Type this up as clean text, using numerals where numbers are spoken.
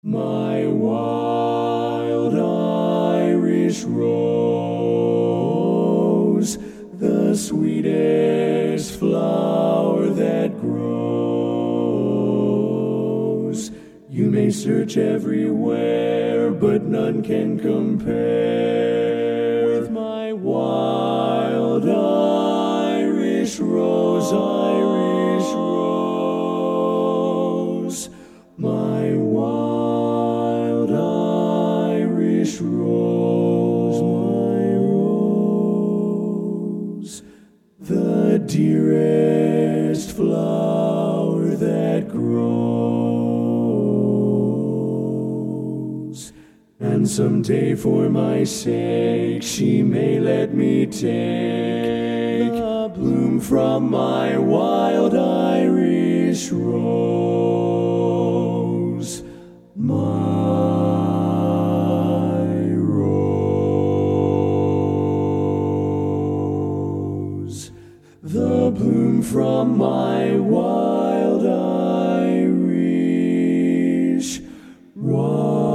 My wild Irish rose, the sweetest flower that grows. You may search everywhere, but none can compare with my wild Irish rose, Irish rose. My wild Irish rose, my rose, the dearest flower that grows. And someday for my sake she may let me take a bloom from my wild Irish rose. My rose, the bloom from my wild Irish rose.